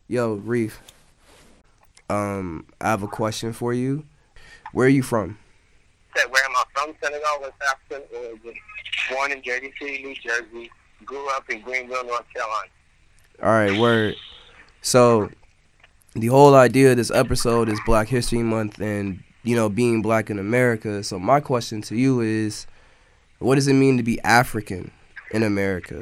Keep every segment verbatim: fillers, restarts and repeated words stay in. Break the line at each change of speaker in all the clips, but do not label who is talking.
Yo, Reef, um, I have a question for you. Where are you from?
Said, where am I from? Senegal, West African origin. Born in Jersey City, New Jersey. Grew up in Greenville, North Carolina.
All right, word. So, the whole idea of this episode is Black History Month and, you know, being black in America. So, my question to you is, what does it mean to be African in America?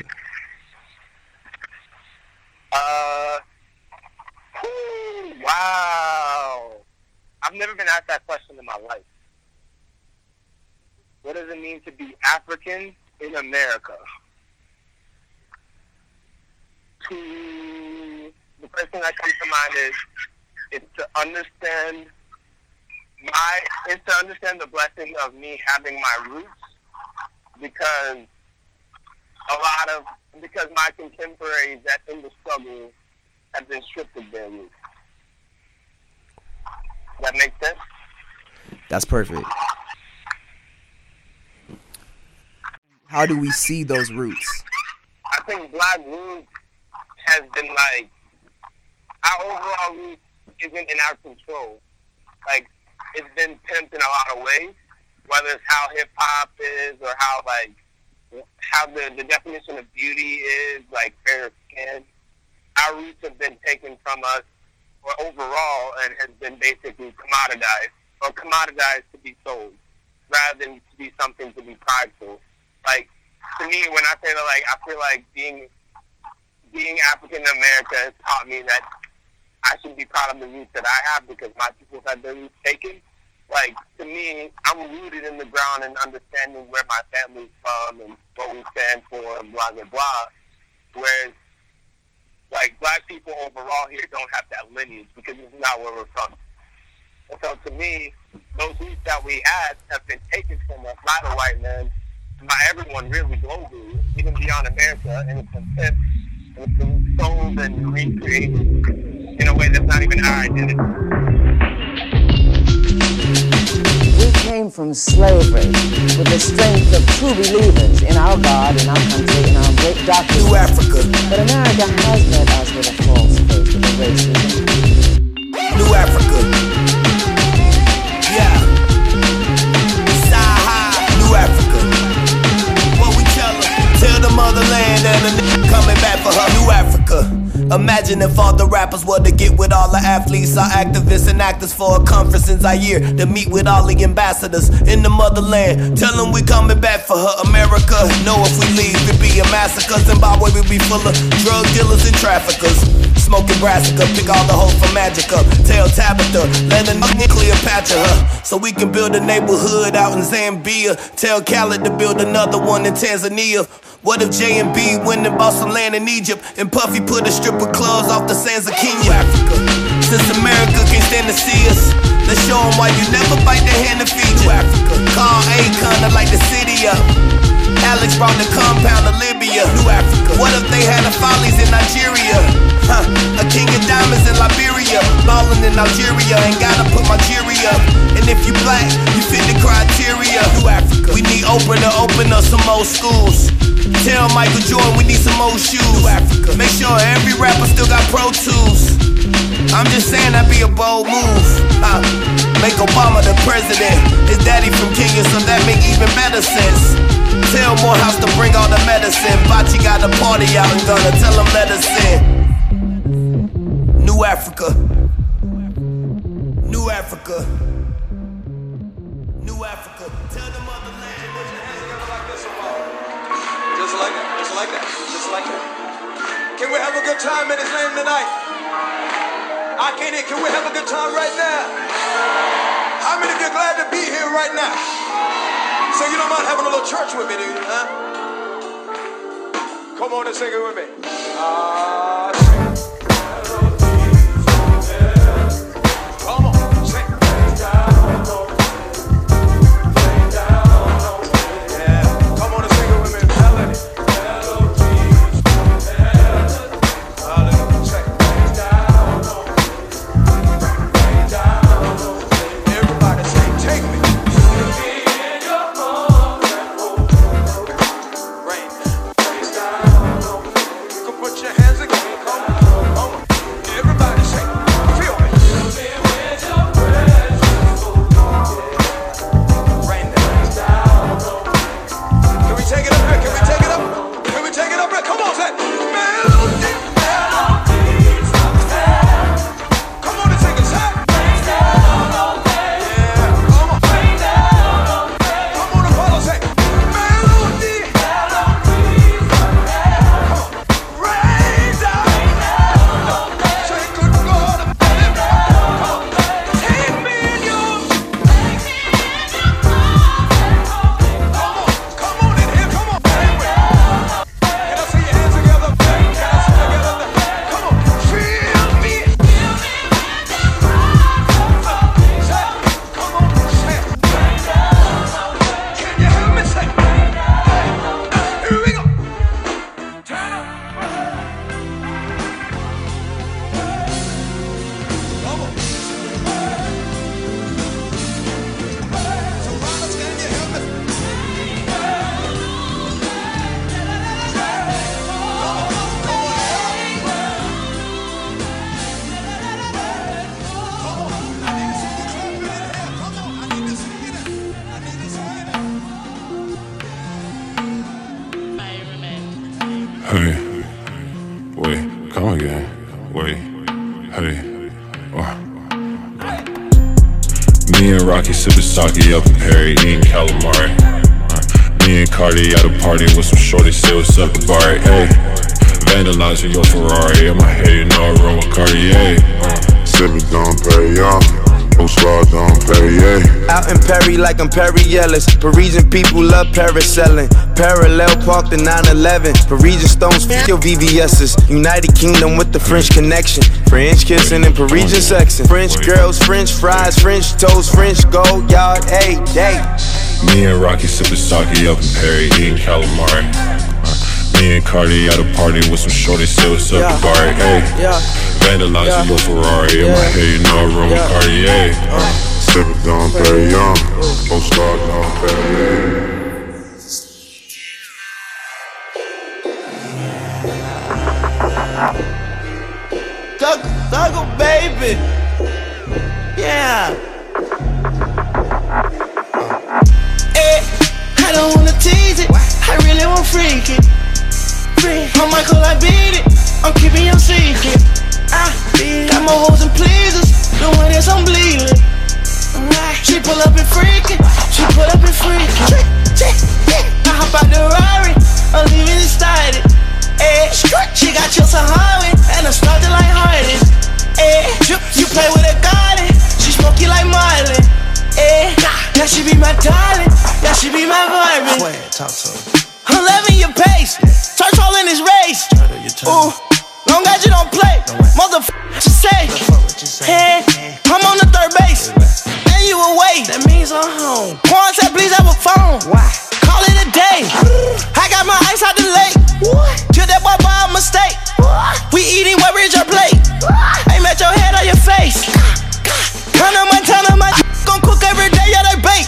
Uh, whew, wow. I've never been asked that question in my life. What does it mean to be African in America? To, the first thing that comes to mind is, it's to understand my, it's to understand the blessing of me having my roots, because a lot of, because my contemporaries that in the struggle have been stripped of their roots. Does that make sense?
That's perfect. How do we see those roots?
I think Black roots has been like, our overall roots isn't in our control. Like, it's been pimped in a lot of ways, whether it's how hip-hop is or how, like, how the, the definition of beauty is, like fair skin. Our roots have been taken from us, or overall, and has been basically commoditized, or commoditized to be sold, rather than to be something to be prideful. Like, to me, when I say that, like, I feel like being being African American has taught me that I should be proud of the roots that I have, because my people had their roots taken. Like, to me, I'm rooted in the ground and understanding where my family's from and what we stand for and blah, blah, blah. Whereas, like, Black people overall here don't have that lineage, because this is not where we're from. And so, to me, those roots that we had have been taken from us by the white man, by everyone really globally, even beyond America, and it's been pimped, and it's been sold and recreated in a way that's not even our identity.
We came from slavery with the strength of true believers in our God, in our country, in our great doctrine.
New Africa.
But America has met us with a false faith of racism.
New Africa. Yeah. Sahara. New Africa. What we tell them? Tell the motherland and the nigga coming back for her. New Africa. Imagine if all the rappers were to get with all the athletes, our activists and actors for a conference in Zaire to meet with all the ambassadors in the motherland. Tell them we coming back for her. America, know if we leave it'd be a massacre. Zimbabwe will be full of drug dealers and traffickers. Smoking brassica, pick all the hoes from Magica. Tell Tabitha, let a nigga Cleopatra her, so we can build a neighborhood out in Zambia. Tell Khaled to build another one in Tanzania. What if J and B went and bought some land in Egypt, and Puffy put a strip of clubs off the sands of Kenya? Africa. Since America can't stand to see us, let's show them why you never bite the hand to feed you. Africa. Call Akon to light the city up. Alex brought the compound to Libya. New Africa. What if they had the follies in Nigeria? Huh. A king of diamonds in Liberia. Ballin' in Algeria. Ain't gotta put my jury up. And if you black, you fit the criteria. New Africa. We need Oprah to open up some more schools. Tell Michael Jordan we need some more shoes. New Africa. Make sure every rapper still got Pro Tools. I'm just saying that'd be a bold move. uh, Make Obama the president. His daddy from Kenya, so that make even better sense. Tell Morehouse to bring all the medicine. Bachi got a party out in Ghana, tell him let us in. New Africa. New Africa. New Africa. Tell the motherland. Put your hands together like this,
Just like that, just like that, just like that. Can we have a good time in his name tonight? I can't hear, can we have a good time right now? How many of you are glad to be here right now? So you don't mind having a little church with me, do you, huh? Come on and sing it with me. Ah, uh, come on, sing. Yeah, come on and sing it with me. Melody. Everybody say, take me. Put your hands together, come on, come on. Everybody. take it up here? Can we take it up? Can we take it up here? Come on, say melody. Come on and take it, say.
Hey, wait, come again. Wait, hey, oh. Me and Rocky sipping sake up in Perry, eating calamari. Uh, me and Cardi at a party with some shorty, say what's up to Barry. Hey, vandalizing your Ferrari in my head, you know I run with Cartier. Uh.
Sipping Dom Perignon.
Out in Perry like I'm Perry Ellis. Parisian people love parasailing. Parallel park the nine eleven. Parisian stones f*** your V V S's. United Kingdom with the French connection. French kissing and Parisian sexing. French girls, French fries, French toast, French gold yard, hey, hey.
Me and Rocky sipping sake up in Perry, eating calamari. Uh, me and Cardi at a party with some shorty, say what's up to Barry. Hey, vandalizing your Ferrari in my head, you know I run with Cartier. Uh.
Sipping Dom Perignon, Postcard Dom Perignon.
Thug, thugger, baby. Yeah. Hey, I don't wanna tease it. I really want freak it. I'm Michael, I beat it. I'm keeping your secret. I got more hoes and pleasers. The one that's I'm bleeding. She pull up and freaking. She pull up and freaking. I hop out the Rari. I'm leaving it started. Ay, she got your Sahari and I started like Hardy. Ay, you play with a garden. She smoky like Marlin. Ay, yeah, she be my darling. Yeah, she be my Barbie. Talk to her. I'm loving your pace. Touch all in this race. Ooh, long as you don't play. Motherfucker, you say. Hey, I'm on the third base. And you away. That means I'm home. Quan said, please have a phone. Why? Call it a day. I got my ice out the lake. Till that boy by a mistake. We eating where is your plate? Aim at your head or your face. Hannah Montana, my gon' cook every day, yeah, they bake.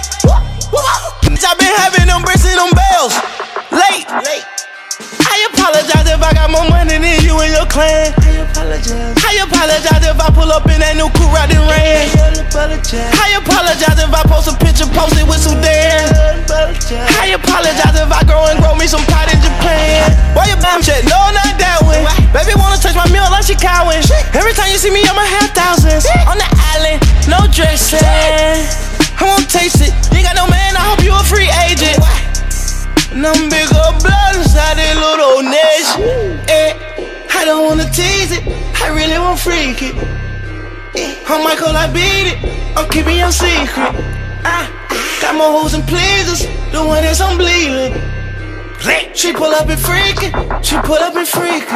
I been having them bricks and them bells. Late, late. I apologize if I got more money than you and your clan. I apologize. I apologize if I pull up in that new coupe riding rain. I apologize if I post a picture posted with some Dan. I apologize if I grow and grow me some pot in Japan. Why you bam shit? No, not that way. Baby wanna touch my meal like she cowing. Every time you see me, I'ma have thousands. On the island, no dressing. I won't taste it. You ain't got no man, I hope you a free agent. And I'm big up blood inside that little nation. Eh, I don't wanna tease it, I really want freak it. Eh, I'm Michael, I beat it, I'm keeping your secret. I got more hoes and pleasers, the one that's I'm bleeding. She pull up and freaking, she pull up and freaking.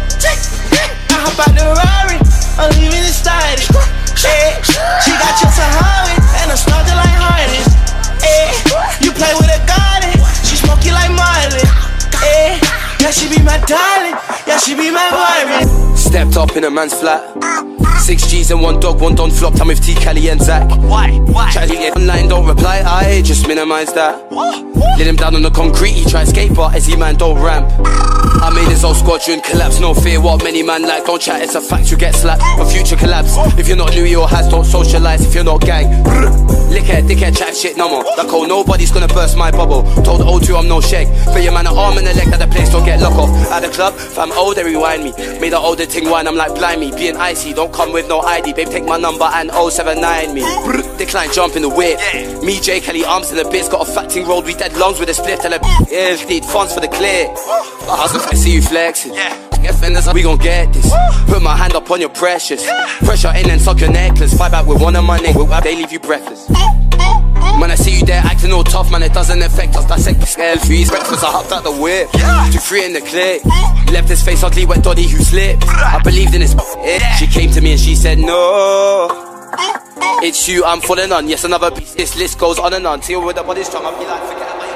I hop out the Rari, I'm leaving it started. Eh, she got your Sahari, and I started like Hardy. Eh, you play with a garden. Smoky like Miley, eh? Yeah, she be my darling. Yeah, she be my Barbie.
Stepped up in a man's flat. Six G's and one dog, one don't flop. I'm with T, Cali and Zach. Why? Why? Chatting it online, don't reply. I just minimize that. Let him down on the concrete. He try skate, but as he man don't ramp. I made his whole squadron collapse. No fear what many man like. Don't chat, it's a fact you get slapped. A future collapse. If you're not Louis or has, don't socialize. If you're not gang. Lickhead, dickhead, chat shit no more. That cold, nobody's gonna burst my bubble. Told O two I'm no shake. For your man an arm and a leg that the place don't get lock off. At the club, fam old, they rewind me. Made the older ting wine, I'm like blind me. Being icy, don't come with no I D. Babe, take my number and oh seven nine me. Decline, jump in the whip. Me, J. Kelly, arms in the bits. Got a fat ting rolled, we dead lungs with a split. Tell a yeah, need funds for the clear. I see you flexing. Get fenders, we gon' get this. Put my hand up on your precious. Pressure in and suck your necklace. Fight back with one of my niggas, they leave you breathless. Man, I see you there acting all tough, man, it doesn't affect us. Dissect the scale, freeze, breakfast, I hopped out the whip. Two, three in the clip. Left his face ugly, wet doddy who slipped. I believed in his She came to me and she said, no, it's you I'm falling on. Yes, another piece, this list goes on and on. Till with the body strong, I'll be like, forget about it.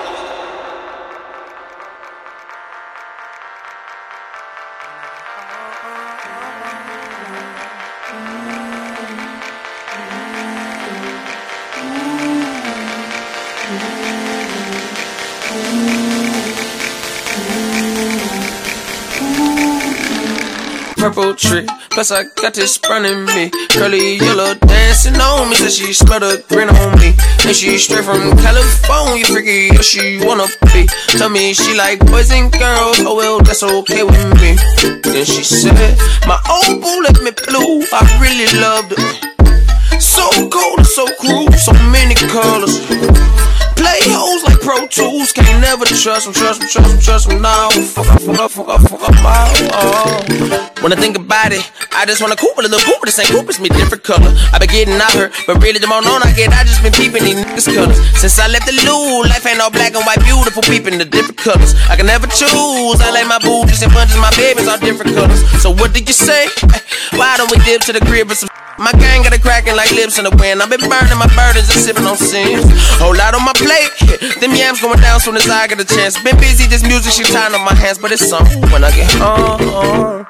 Purple tree, plus I got this burning me. Curly yellow dancing on me, said she smelled a grin on me. And she straight from California, freaky, yeah, she wanna be. Tell me she like boys and girls, oh well, that's okay with me. Then she said, my old boo left me blue, I really loved it. So cold and so cruel, so many colors. Play hoes like Pro Tools, can't never trust them, trust them, trust them, trust them now. Fuck up, fuck up, fuck up, fuck up, oh. When I think about it, I just wanna Cooper, a little Cooper, the same Cooper's me different color. I been getting out her, but really the more known I get, I just been peeping these niggas colors. Since I left the loo, life ain't all black and white, beautiful peeping the different colors. I can never choose, I like my booties and bunches, my babies all different colors. So what did you say? Why don't we dip to the crib with some? My gang got it cracking like lips in the wind. I've been burning my burdens and sipping on sins. Whole lot on my plate. Them yams going down soon as I get a chance. Been busy, this music she tying on my hands, but it's something when I get home.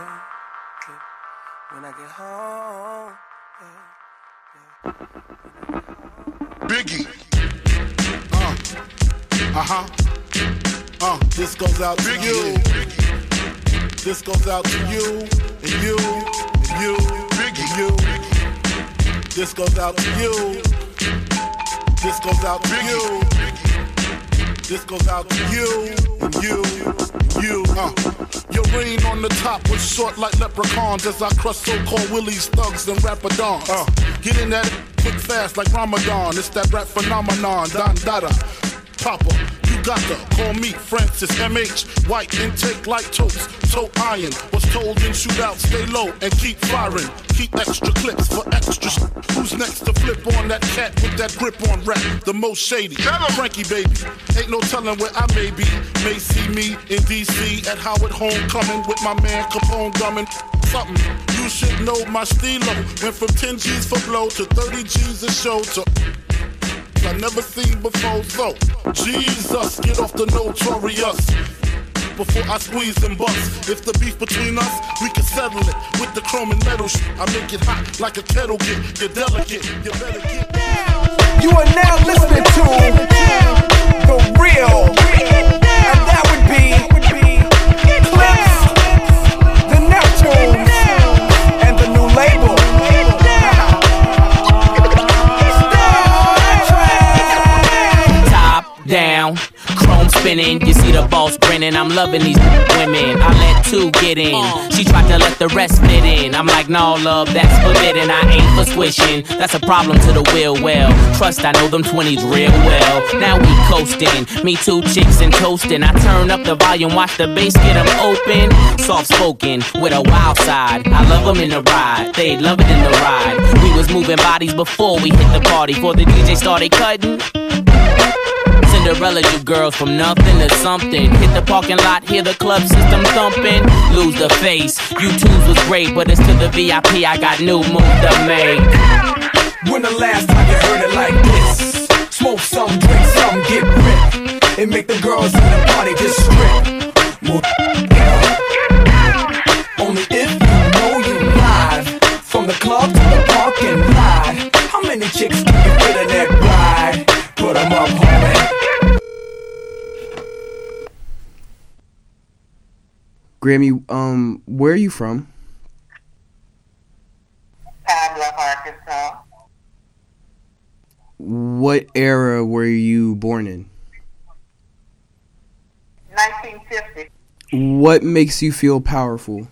When I get home.
Biggie. Uh. Uh huh. Uh. This goes out to you. This goes out to you and you and you. Biggie, you. This goes out to you. This goes out to you. This goes out to you and you and you. Uh. Your reign on the top was short like leprechauns as I crush so-called willies, thugs, and rapadons. Uh. Get in that quick fast like Ramadan. It's that rap phenomenon. Don Dada, Papa. Got to call me Francis M H White intake like toast, toe iron. Was told in shootout, stay low and keep firing. Keep extra clips for extra sh- Who's next to flip on that cat with that grip on rap? The most shady, Frankie baby. Ain't no telling where I may be. May see me in D C at Howard Homecoming with my man Capone gumming something. You should know my stilo. Went from ten G's for blow to thirty G's a show to I never seen before, so Jesus, get off the notorious before I squeeze and bust. If the beef between us, we can settle it with the chrome and metal sh- I make it hot like a kettle get. You're delicate, you better get down.
You are now listening to The Real, and that would be Clips, the Neptunes, and the new label.
Down, chrome spinning, you see the boss grinning. I'm loving these women, I let two get in. She tried to let the rest fit in. I'm like, no love, that's forbidden. I ain't for swishing, that's a problem to the will. Well, trust I know them twenties real well. Now we coasting, me two chicks and toasting. I turn up the volume, watch the bass get them open. Soft spoken, with a wild side. I love them in the ride, they love it in the ride. We was moving bodies before we hit the party. Before the D J started cutting. Cinderella, you girls from nothing to something. Hit the parking lot, hear the club system thumping. Lose the face, you twos was great, but it's to the V I P, I got new move to make.
When the last time you heard it like this? Smoke some, drink some, get ripped. And make the girls in the party just strip. More yeah. Only if you know you live. From the club to the parking lot. How many chicks can you fit in that ride? Put them up, homie.
Grammy, um, where are you from?
Pablo, Arkansas.
what era were you born in?
nineteen fifty.
What makes you feel powerful?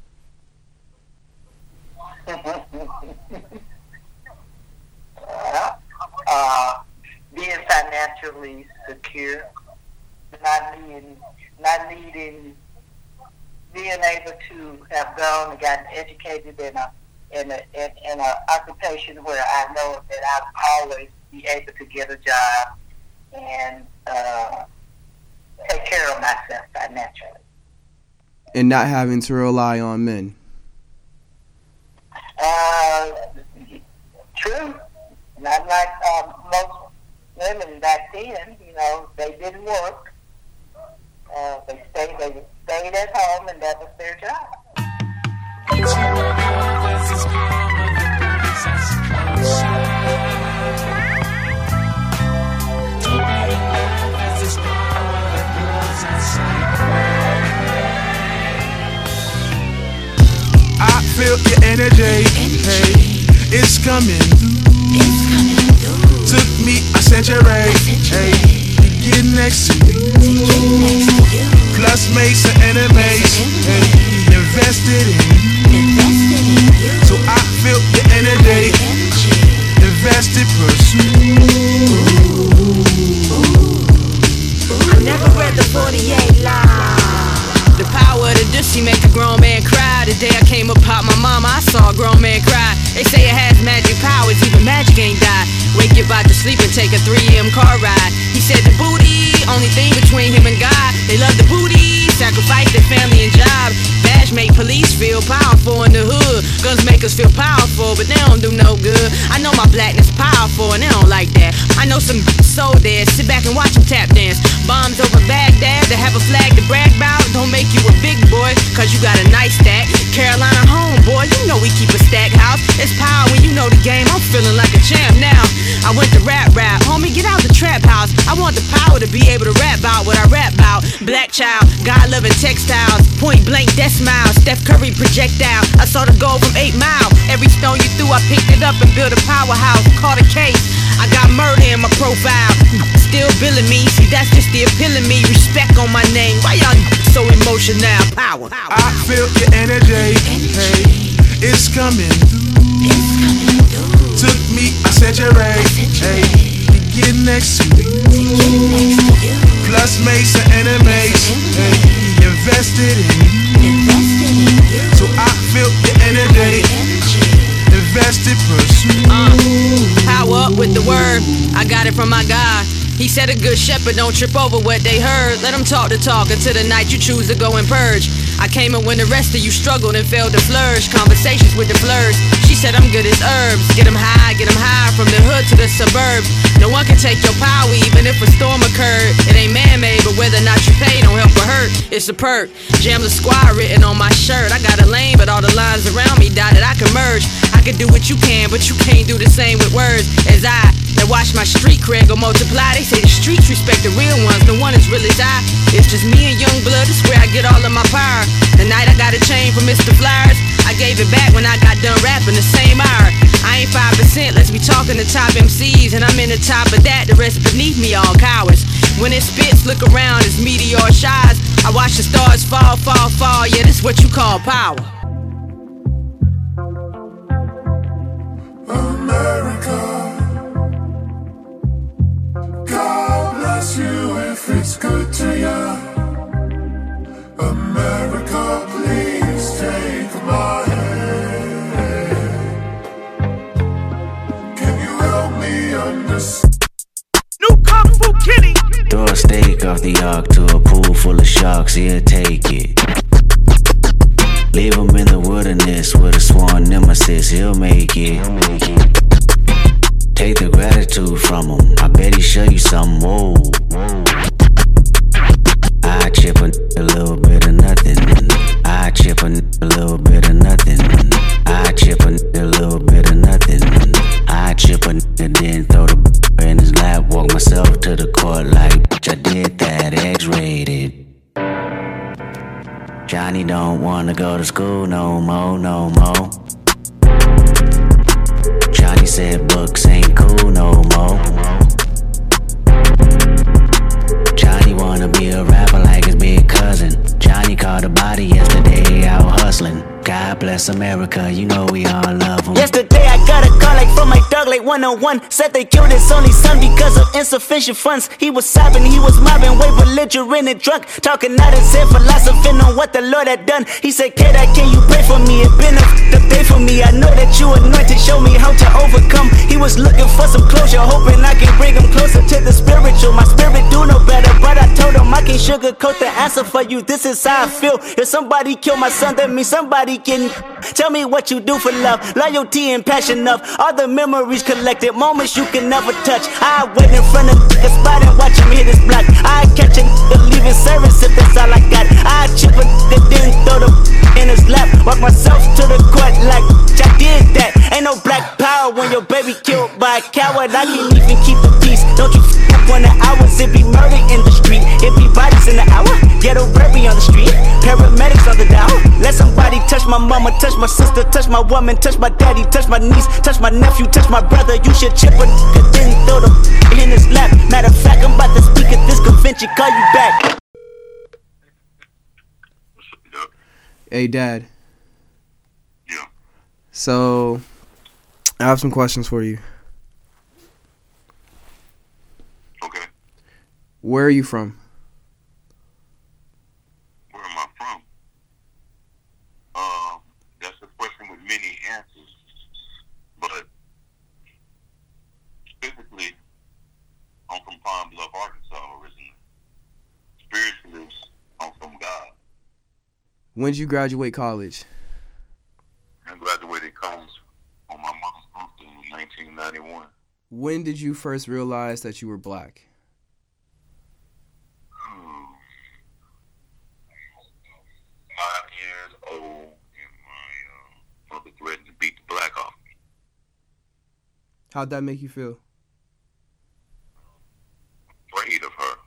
uh, being financially secure, not needing, not needing, being able to have gone and gotten educated in a in a in, in a occupation where I know that I'll always be able to get a job and uh, take care of myself financially.
And not having to rely on men.
Uh, true. Not like um, most women back then. You know, they didn't work. Uh, they stayed. They stayed at home, and that was their job.
I feel your energy, hey, it's coming through. Took me a century, hey, to get next to you. Plus made some enemies, hey, invested in you. So I feel your energy, invested pursue.
I never read the forty-eight Law.
The power of the dissy make a grown man cry. The day I came up pop my mama, I saw a grown man cry. They say it has magic powers, even magic ain't die. Wake your body to sleep and take a three a.m. car ride. He said the booty, only thing between him and God. They love the booty, sacrifice their family and job. Bash make police feel powerful in the hood. Guns make us feel powerful, but they don't do no good. I know my blackness powerful and they don't like that. I know some so dead, sit back and watch them tap dance. Bombs over Baghdad, to have a flag to brag about. Don't make you a big boy, cause you got a nice stack. Carolina home, boy, you know we keep a stack house. It's power when you know the game, I'm feeling like a champ now. I went to rap rap, homie, get out the trap house. I want the power to be able to rap about what I rap about. Black child, God-loving textiles, point blank death smile, Steph Curry projectile. I saw the goal from eight mile. Every stone you threw, I picked it up and built a powerhouse. Caught a case, I got murder in my profile. Still billing me, see that's just the appeal of me. Respect on my name, why y'all so emotional? Power, power.
I feel your energy, hey, it's coming through. Took me a century, hey, to get next to you. Plus made some enemies, hey, invested in you. So I feel your energy, invested pursue.
Uh, power up with the word, I got it from my God. He said a good shepherd don't trip over what they heard. Let them talk the talk until the night you choose to go and purge. I came in when the rest of you struggled and failed to flourish. Conversations with the flirts. She said I'm good as herbs. Get them high, get them high from the hood to the suburbs. No one can take your power even if a storm occurred. It ain't man-made, but whether or not you pay don't help or hurt. It's a perk. Jam the squad written on my shirt. I got a lane, but all the lines around me dotted. I can merge. I can do what you can, but you can't do the same with words as I. That watch my street cred go multiply. They say the streets respect the real ones. No one as real as I. It's just me and Young Blood. It's where I get all of my power. The night I got a chain from Mister Flyers, I gave it back when I got done rapping the same hour. I ain't five percent, let's be talking to top M Cs. And I'm in the top of that, the rest beneath me all cowards. When it spits, look around, it's meteor shines. I watch the stars fall, fall, fall. Yeah, this is what you call power.
America, God bless you if it's good to you. America, please take my hand. Can you help me understand?
New Kung Fu Kitty.
Throw a steak off the ark to a pool full of sharks, he'll take it. Leave him in the wilderness with a sworn nemesis, he'll make it. Take the gratitude from him, I bet he show you something, whoa. I chip a, a little bit of nothing. I chip a, a little bit of nothing. I chip a, a little bit of nothing. I chip a, and then throw the in his lap, walk myself to the court like, bitch, I did that, X-rated. Johnny don't wanna go to school no more, no more. Johnny said books ain't cool no more. wanna be a rapper like his big cousin. Johnny caught a body yesterday out hustling. God bless America, you know we all love him.
Yesterday I got a call like from my dog like one oh one. Said they killed his only son because of insufficient funds. He was sobbing, he was mobbing, way belligerent and drunk. Talking out his head, philosophing on what the Lord had done. He said, kid, can you pray for me? It been a f***ed up day for me. I know that you anointed, show me how to overcome. He was looking for some closure, hoping I can bring him closer to the spiritual. My spirit do know better, but I told him I can't sugarcoat the answer for you. This is how I feel. If somebody kill my son, that means somebody can. Tell me what you do for love, loyalty and passion of all the memories collected, moments you can never touch. I wait in front of the spot and watch him hit his block. I catch a nigga leaving service if that's all I got. I chip a nigga, then throw the in his lap. Walk myself to the court like I did that. Ain't no black power when your baby killed by a coward. I can't even keep the peace. Don't you f up on the hours? It be murder in the street. It be bodies in the hour. Ghetto baby on the street. Paramedics on the down. Let somebody touch my mama, touch my sister, touch my woman, touch my daddy, touch my niece, touch my nephew, touch my brother. You should chip a nigga, then throw them in his lap. Matter of fact, I'm about to speak at this convention. Call you back.
Hey, Dad. Yeah. So, I have some questions for you.
Okay.
Where are you from?
Where am I from? Uh, that's a question with many answers. But physically, I'm from Pine Bluff, Arkansas originally. Spiritually, I'm from God.
When did you graduate college?
I graduated college on my mother's birthday in nineteen ninety-one.
When did you first realize that you were black?
Five years old, and my uh, mother threatened to beat the black off me.
How'd that make you feel?
Afraid of her.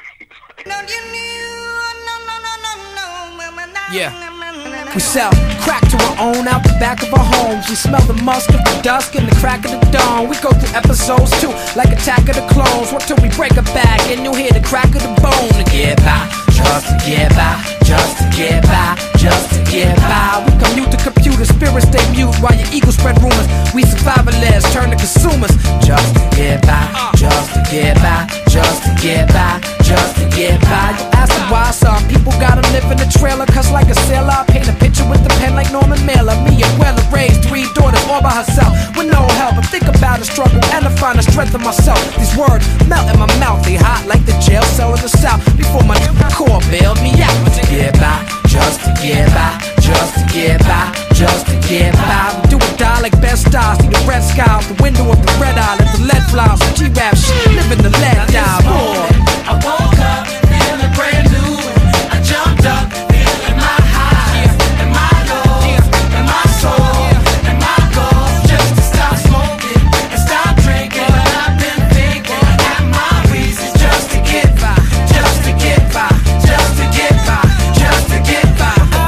Yeah. We sell crack to our own out the back of our homes. We smell the musk of the dusk and the crack of the dawn. We go through episodes too, like Attack of the Clones. What till we break a back and you'll hear the crack of the bone. To get by, just to get by, just to get by, just to get by. We commute the computer, spirits stay mute while your ego spread rumors. We survivalists turn to consumers. Just to get by, just to get by, just to get by, just to get by. You ask them why some people gotta live in a trailer, cause like a sailor I paint a picture with the pen like Norman Mailer. Me and Weller raised three daughters all by herself with no help. I think about the struggle and I find the strength in myself. These words melt in my mouth, they hot like the jail cell in the south. Before my core bailed me out. To get by, just to get by, just to get by, just to get by. We do or die like best stars. See the red sky out the window of the red eye. Let the lead fly off some G-rap shit. Living the lead die. Boy, I woke up feeling brand new. I jumped up feeling my highs and my lows and my soul and my goals. Just to stop smoking and stop drinking. But I've been thinking at my reasons just to get by, just to get by, just to get by, just to get by.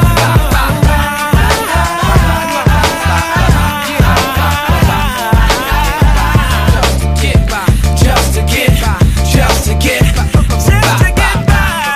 Just to get by, just to get by, just to get by.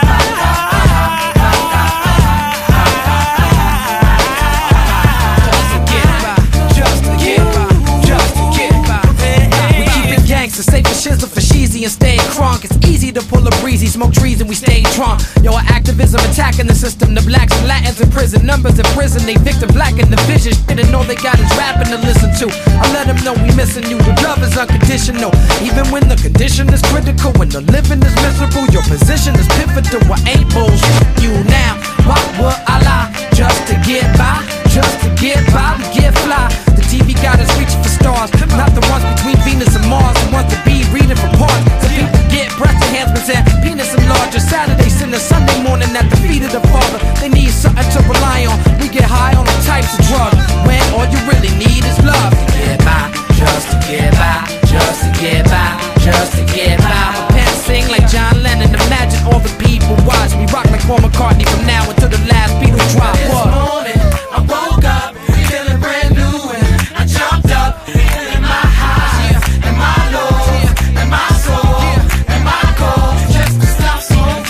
Safe for shizzle for sheezy and stay crunk. It's easy to pull a breezy, smoke trees and we stay drunk. Yo, our activism attacking the system. The blacks and Latins in prison, numbers in prison. They victim black in the vision. Didn't know they got us rapping to listen to. I let them know we missing you. The love is unconditional, even when the condition is critical. When the living is miserable, your position is pivotal. I ain't bullshit you now. Why would I lie? Just to get by, just to get by, we get fly. The T V got us reaching for stars, not the ones between Venus and Mars. The ones to be reading from parts. Some people get breast enhancements and penis enlarger. Saturday, Sunday, Sunday morning at the feet of the Father. They need something to rely on. We get high on all types of drugs when all you really need is love. To get by, just to get by, just to get by, just to get by. My pen sing like John Lennon. Imagine all the people watch me rock like Paul McCartney from now until the last Beatle drop. This morning I woke up feeling brand new and I jumped up feeling my highs and my lows and my soul and my goals. Just to stop smoking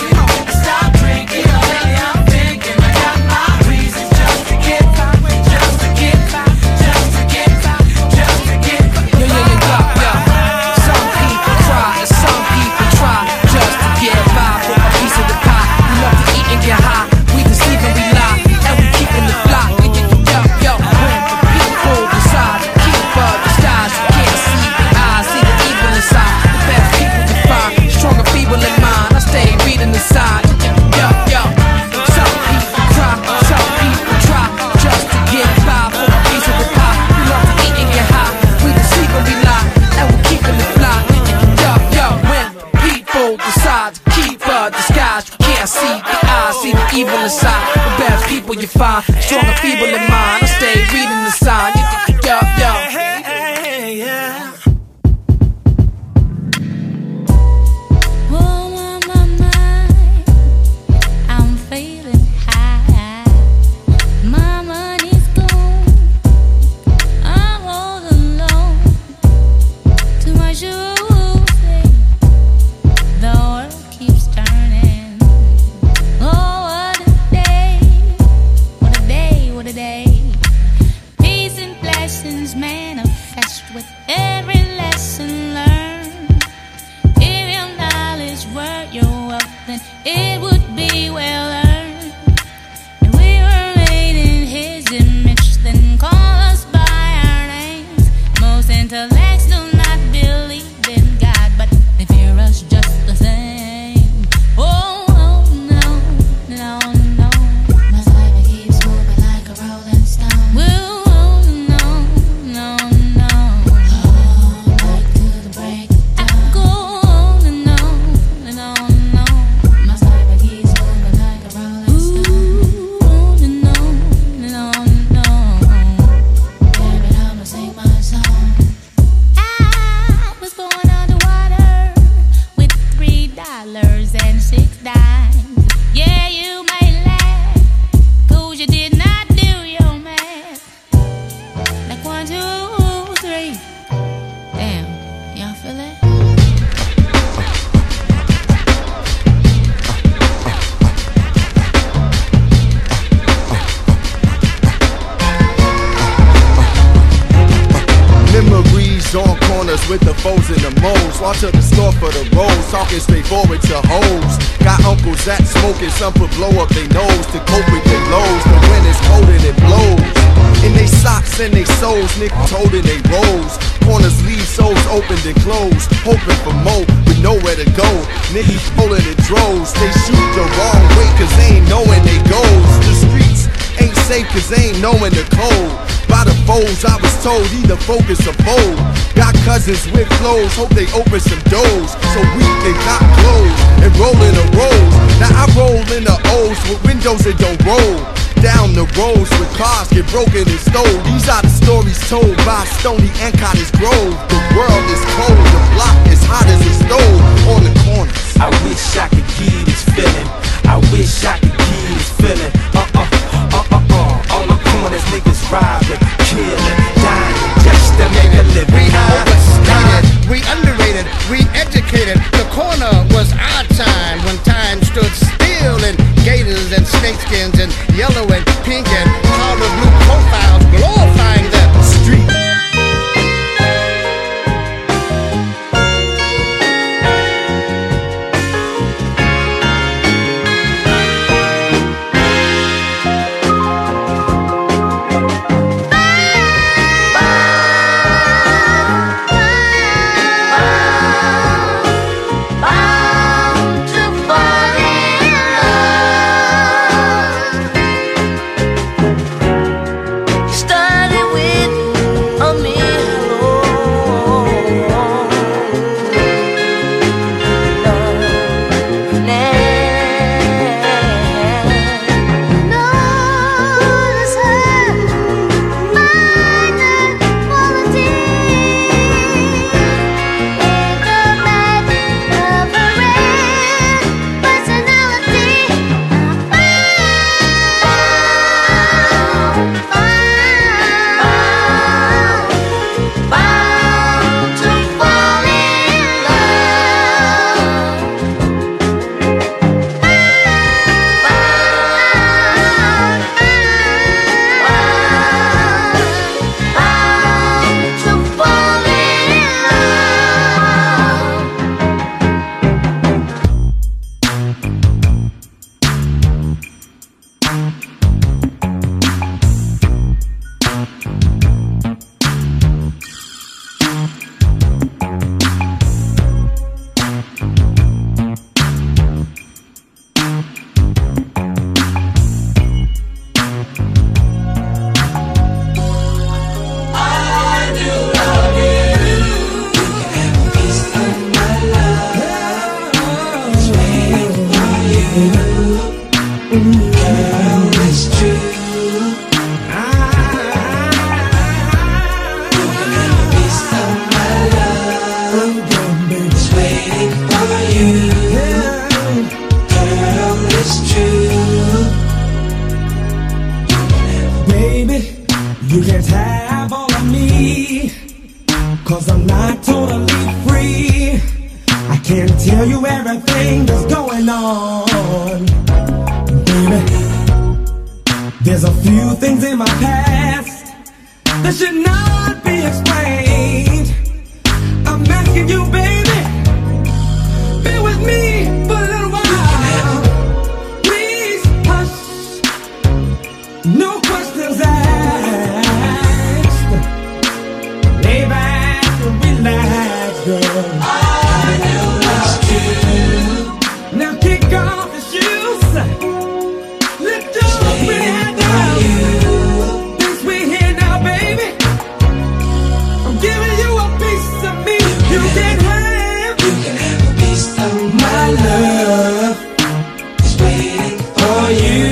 evil inside. The bad people you find, strong and feeble in mind. I stay reading the sign. Yo, yo.
With the foes and the moles, walk to the store for the rolls, talking straightforward to hoes. Got uncles that smoking, some put blow up their nose to cope with their lows. But when it's cold and it blows, in they socks and they soles, niggas holding they rolls. Corners leave souls opened and closed, hoping for more with nowhere to go. Niggas pulling the droves, they shoot the wrong way cause they ain't knowing they goes. The streets ain't safe cause they ain't knowing the code. By the foes I was told either focus or fold. Got cousins with clothes, hope they open some doors so we can got clothes and roll in the rolls. Now I roll in the O's with windows that don't roll. Down the roads with cars get broken and stole. These are the stories told by Stony and Cottage Grove. The world is cold, the block is hot as a stove on the corners.
I wish I could give this feeling. I wish I could give this feeling. Uh uh uh uh uh. On the corners niggas robbing, killing, dying just to make a living.
We overstated, we underrated, we educated. The corner was our time when time stood still in gators and snakeskins and yellow and pink and powder blue profiles glorifying the street.
Girl, it's true.
You can't have all of me, cause I'm not totally free. I can't tell you everything that's going on, baby. There's a few things in my past that should not be explained. I'm asking you, baby, be with me for a little while. Please hush, no questions asked. Lay back and relax, girl. I know it's true. Now kick off your shoes. Lift your pretty head down. This we here now, baby. I'm giving you a piece of me. You can have. You can have a piece of my love. It's waiting for you.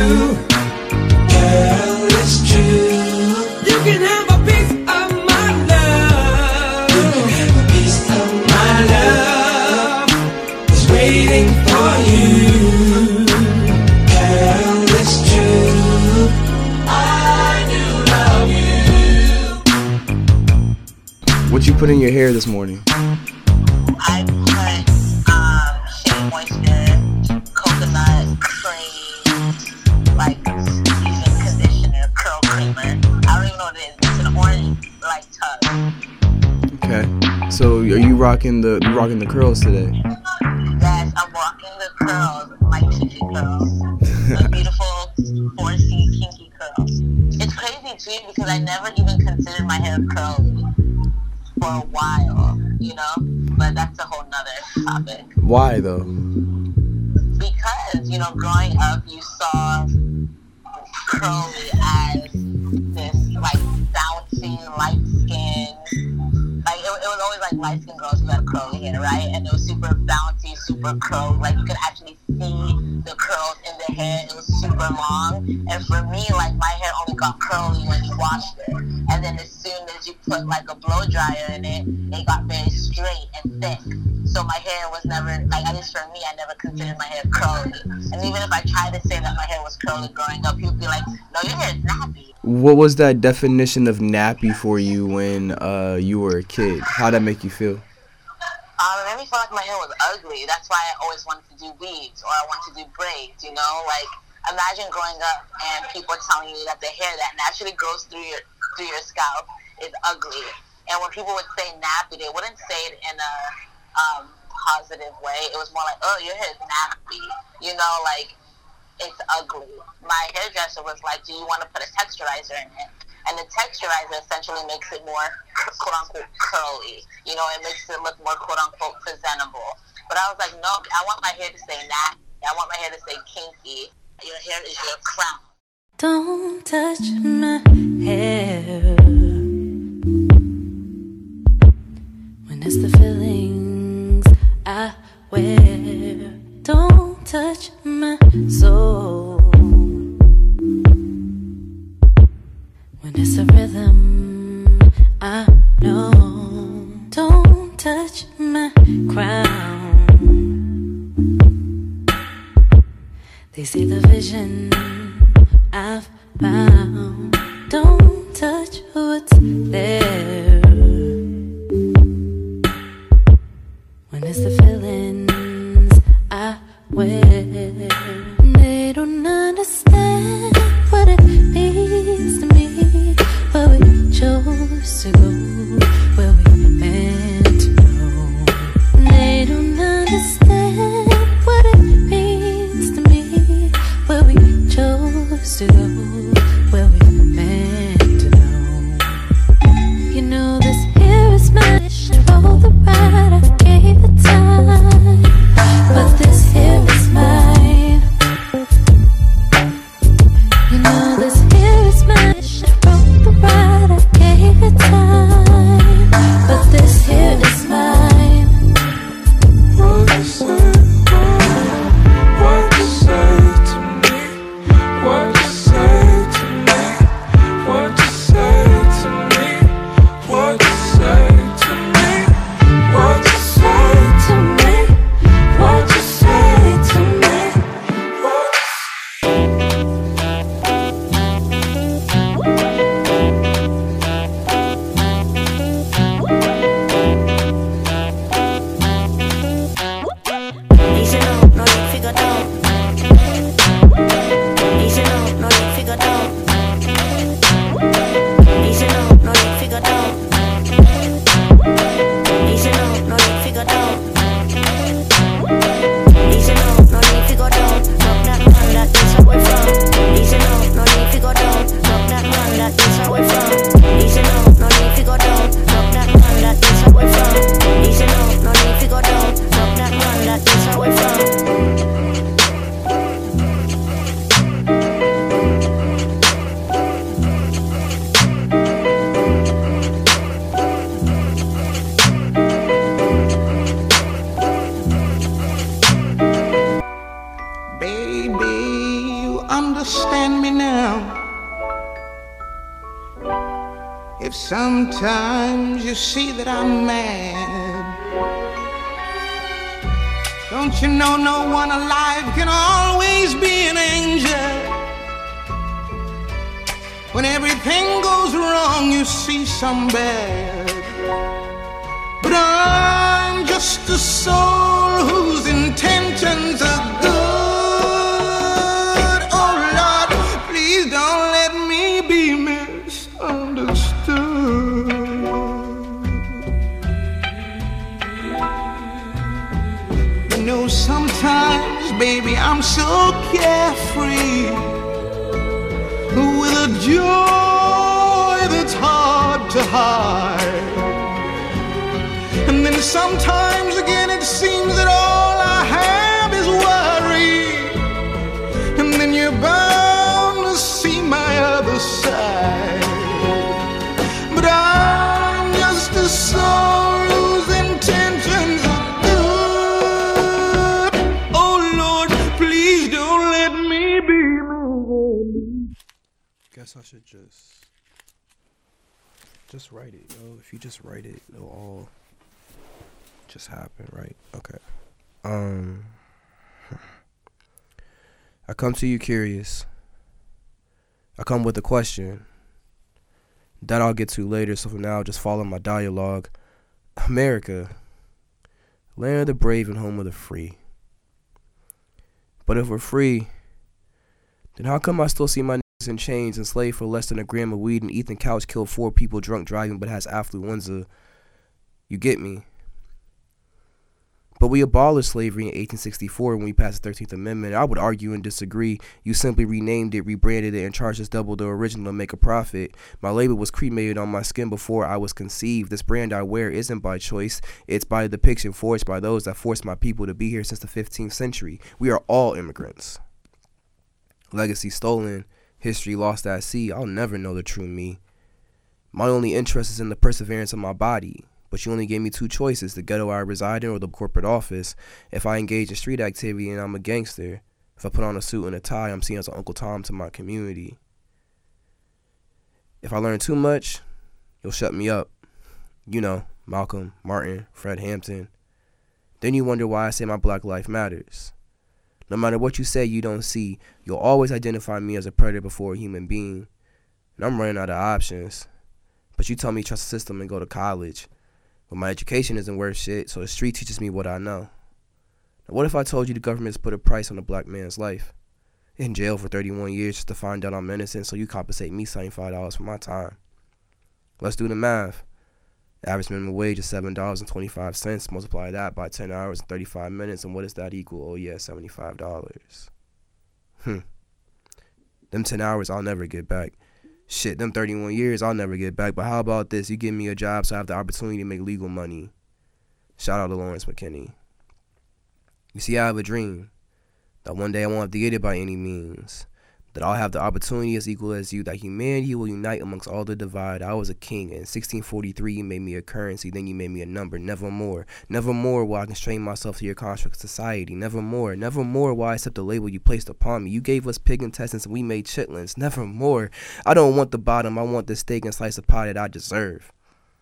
Girl, it's true. You can have a piece of my love. You can have a piece of my love. It's waiting for you. Girl, it's true. I do love you.
What you put in your hair this morning?
I put um, shea moisture, coconut cream, like season conditioner, curl creamer. I don't even know what it is. It's an orange like tub.
Okay. So are you rocking the you rocking the curls today?
Yes, I'm rocking the curls, my kinky curls. The beautiful four C kinky curls. It's crazy too because I never even considered my hair curly for a while, you know? But that's a whole nother topic.
Why though?
Because, you know, growing up, you saw curly as this, like, bouncy, light skin. Like, it, it was always, like, light-skinned girls who had curly hair, right? And it was super bouncy, super curly. Like, you could actually see the curls in the hair. It was super long. And for me, like, my hair only got curly when you washed it. And then as soon as you put, like, a blow dryer in it, it got very straight and thick. So my hair was never, like, at least for me, I never considered my hair curly. And even if I tried to say that my hair was curly growing up, people would be like, no, your hair is nappy.
What was that definition of nappy for you when uh, you were a kid? How'd that make you feel?
Um, it made me feel like my hair was ugly. That's why I always wanted to do weaves or I wanted to do braids, you know? Like, imagine growing up and people telling you that the hair that naturally grows through your through your scalp is ugly. And when people would say nappy, they wouldn't say it in a um, positive way. It was more like, oh, your hair is nappy. You know, like, it's ugly. My hairdresser was like, do you want to put a texturizer in it? And the texturizer essentially makes it more, quote-unquote, curly. You know, it makes it look more, quote-unquote, presentable. But I was like, no, I want my hair to stay nappy. I want my hair to stay kinky. Your hair is your crown.
Don't touch my hair when it's the feelings I wear. Don't touch my soul when it's a rhythm I know. Don't touch my crown. They see the vision I've found. Don't touch what's there when it's the feelings I wear. They don't understand what it means to me, where we chose to go, where we meant to know. They don't understand what it means to me, where we chose to go, where we meant to know. You know this here is my roll the ride, I gave the time, but this here is mine.
understand me now. If sometimes you see that I'm mad, don't you know no one alive can always be an angel? When everything goes wrong, you see some bad. But I'm just a soul whose intentions are good. Oh Lord, please don't let me be misunderstood. You know, sometimes, baby, I'm so carefree, with a joy that's hard to hide. And then sometimes again it seems that all I have is worry. And then you're bound to see my other side. But I'm just a soul whose intentions are good. Oh Lord, please don't let me be me.
Guess I should just just write it, yo. If you just write it, it'll all just happen, right? Okay. Um I come to you curious. I come with a question that I'll get to later, so for now just follow my dialogue. America, land of the brave and home of the free. But if we're free, then how come I still see my niggas in chains, enslaved for less than a gram of weed, and Ethan Couch killed four people drunk driving but has affluenza? You get me? But we abolished slavery in eighteen sixty-four when we passed the thirteenth Amendment. I would argue and disagree. You simply renamed it, rebranded it, and charged us double the original to make a profit. My label was cremated on my skin before I was conceived. This brand I wear isn't by choice. It's by depiction forged by those that forced my people to be here since the fifteenth century. We are all immigrants. Legacy stolen, history lost at sea. I'll never know the true me. My only interest is in the perseverance of my body. But you only gave me two choices, the ghetto I reside in or the corporate office. If I engage in street activity, and I'm a gangster. If I put on a suit and a tie, I'm seen as an Uncle Tom to my community. If I learn too much, you'll shut me up. You know, Malcolm, Martin, Fred Hampton. Then you wonder why I say my black life matters. No matter what you say you don't see, you'll always identify me as a predator before a human being. And I'm running out of options. But you tell me trust the system and go to college. But my education isn't worth shit, so the street teaches me what I know. Now, what if I told you the government's put a price on a black man's life? In jail for thirty-one years just to find out I'm innocent, so you compensate me seventy-five dollars for my time. Let's do the math. The average minimum wage is seven dollars and twenty-five cents. Multiply that by ten hours and thirty-five minutes, and what does that equal? Oh yeah, seventy-five dollars. Hmm. Them ten hours I'll never get back. Shit, them thirty-one years I'll never get back. But how about this? You give me a job so I have the opportunity to make legal money. Shout out to Lawrence McKinney. You see, I have a dream that one day I won't have to get it by any means. That I'll have the opportunity as equal as you. That humanity will unite amongst all the divide. I was a king. In sixteen forty-three, you made me a currency. Then you made me a number. Nevermore. Nevermore will I constrain myself to your construct of society. Nevermore. Nevermore will I accept the label you placed upon me. You gave us pig intestines and we made chitlins. Nevermore. I don't want the bottom. I want the steak and slice of pie that I deserve.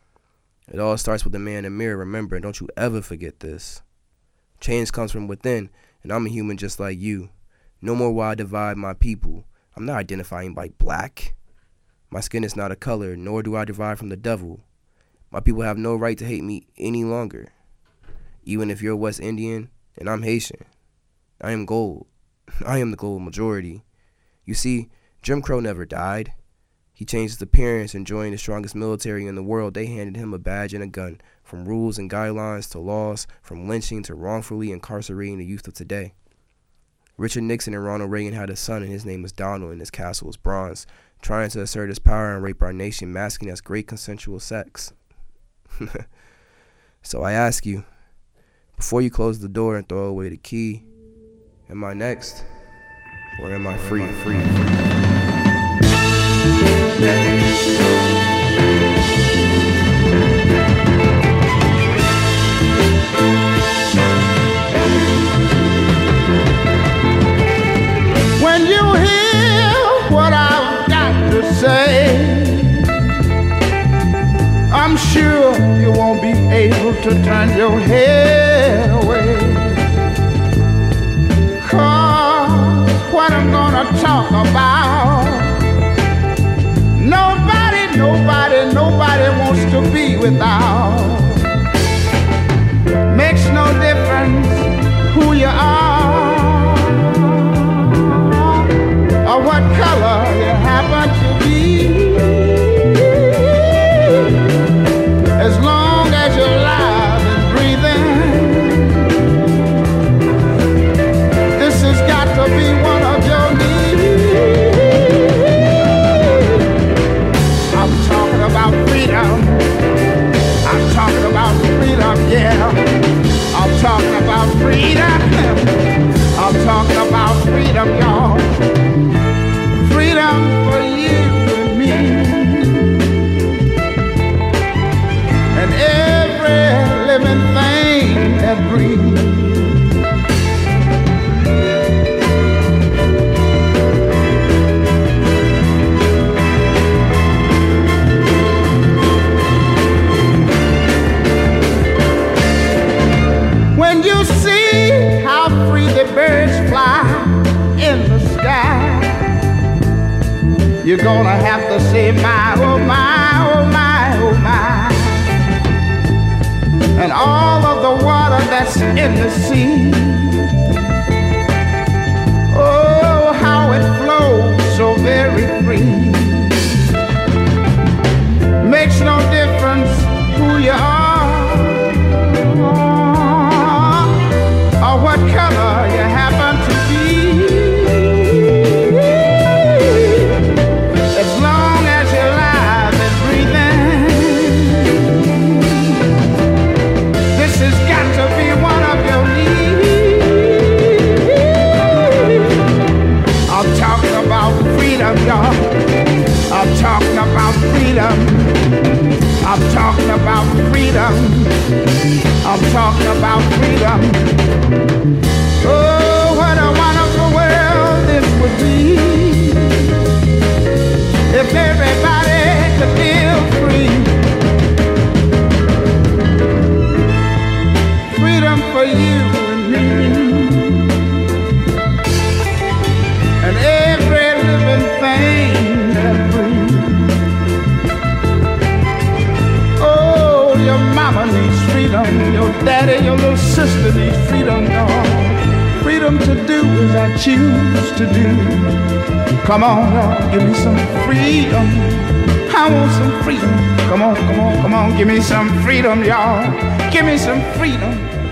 It all starts with the man in the mirror. Remember, don't you ever forget this. Change comes from within, and I'm a human just like you. No more will I divide my people. I'm not identifying by black. My skin is not a color, nor do I divide from the devil. My people have no right to hate me any longer. Even if you're West Indian and I'm Haitian. I am gold. I am the gold majority. You see, Jim Crow never died. He changed his appearance and joined the strongest military in the world. They handed him a badge and a gun. From rules and guidelines to laws, from lynching to wrongfully incarcerating the youth of today. Richard Nixon and Ronald Reagan had a son, and his name was Donald, and his castle was bronze, trying to assert his power and rape our nation, masking as great consensual sex. So I ask you, before you close the door and throw away the key, am I next, or am I free? Free, free.
When you hear to turn your head away. Cause what I'm gonna talk about, nobody, nobody, nobody wants to be without. Makes no difference who you are or what color you happen to be. As long as you're alive and breathing, this has got to be one of your needs. I'm talking about freedom. I'm talking about freedom, yeah. I'm talking about freedom. I'm talking about freedom, y'all. Freedom for you and me. And every living thing that breathes. When you see how free the birds fly in the sky, you're gonna have to say, my, oh my, oh my, oh my. And all of the water that's in the sea, oh, how it flows so very free. Makes no difference who you are or what color you happen to be. As long as you're alive and breathing, this has got to be one of your needs. I'm talking about freedom, y'all. I'm talking about freedom. I'm talking about freedom. I'm talking about freedom. Oh, what a wonderful world this would be if everybody could live free. Freedom for you and me. And every living thing that breathes. Oh, your mama needs freedom. Your daddy, your little sister needs freedom, y'all. Freedom to do as I choose to do. Come on, Lord, give me some freedom. I want some freedom. Come on, come on, come on, give me some freedom, y'all. Give me some freedom.